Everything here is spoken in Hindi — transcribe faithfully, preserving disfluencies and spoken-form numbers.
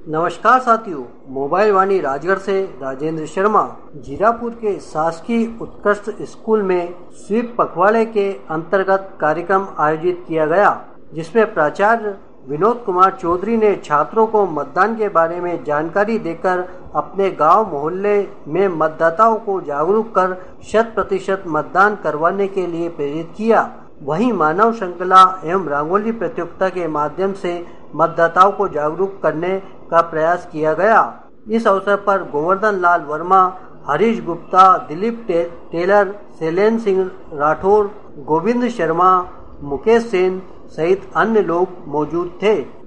नमस्कार साथियों, मोबाइल वाणी राजगढ़ से राजेंद्र शर्मा। जीरापुर के शासकीय उत्कृष्ट स्कूल में स्वीप पखवाड़े के अंतर्गत कार्यक्रम आयोजित किया गया, जिसमें प्राचार्य विनोद कुमार चौधरी ने छात्रों को मतदान के बारे में जानकारी देकर अपने गांव मोहल्ले में मतदाताओं को जागरूक कर शत प्रतिशत मतदान करवाने के लिए प्रेरित किया। वहीं मानव श्रृंखला एवं रंगोली प्रतियोगिता के माध्यम से मतदाताओं को जागरूक करने का प्रयास किया गया। इस अवसर पर गोवर्धन लाल वर्मा, हरीश गुप्ता, दिलीप टे, टेलर, शैलेन सिंह राठौर, गोविंद शर्मा, मुकेश सेन सहित अन्य लोग मौजूद थे।